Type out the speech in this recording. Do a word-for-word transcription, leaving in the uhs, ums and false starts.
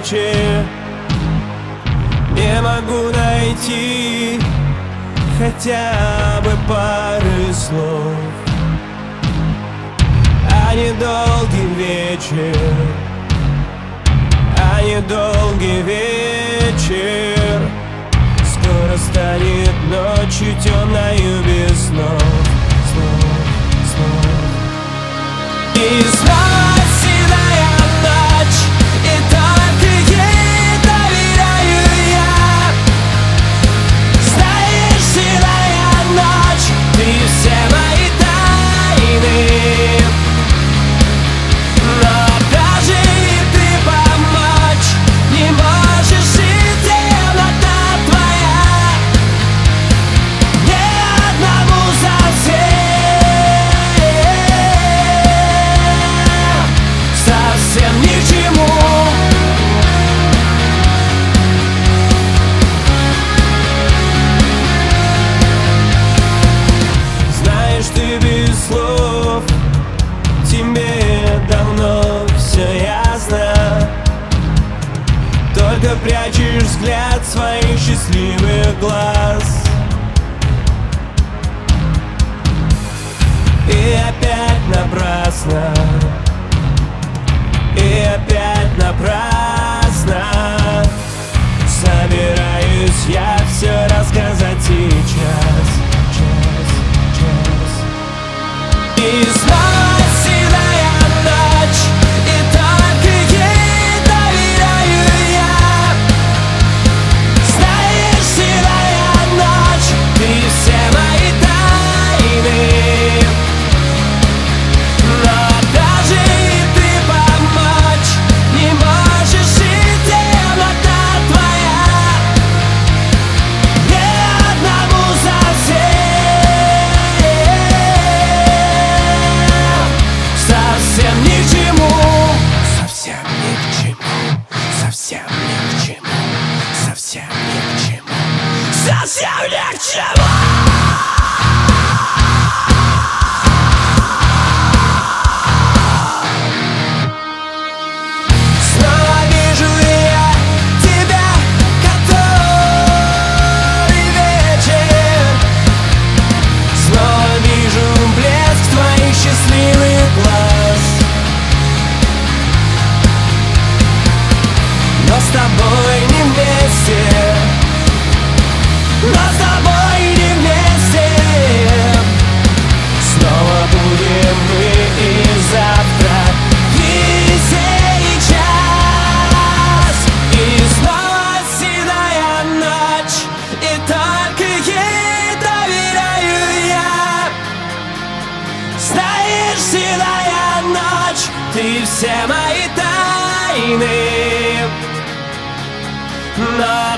вечер. Не могу найти хотя бы пары слов, а недолгий вечер, а недолгий вечер. Скоро станет ночью темною без снов, снов, снов. И снова седая ночь, и только ей доверяю я. Знаешь, седая ночь, ты все мои тайны. Но даже и ты помочь не можешь, и темнота твоя не одному совсем, совсем ни к чему. Знаешь, ты без слов, тебе давно все ясно. Только прячешь взгляд своих счастливых глаз. И опять напрасно, и опять напрасно. Собираюсь я все рассказать сейчас, час, час. И снова седая ночь, и только ей доверяю я. Знаешь, седая ночь, ты все мои тайны. Но даже и ты помочь не можешь, и темнота твоя не одному совсем, совсем ни к чему. Совсем ни к чему, совсем ни к чему, совсем ни к чему, совсем ни к чему. Снова вижу я тебя, который вечер. Снова вижу блеск твоих счастливых глаз. Но с тобой не вместе, но с тобой не вместе. Снова будем мы и завтра, и сейчас. И снова седая ночь, и только ей доверяю я. Знаешь, седая ночь, ты все мои тайны. Но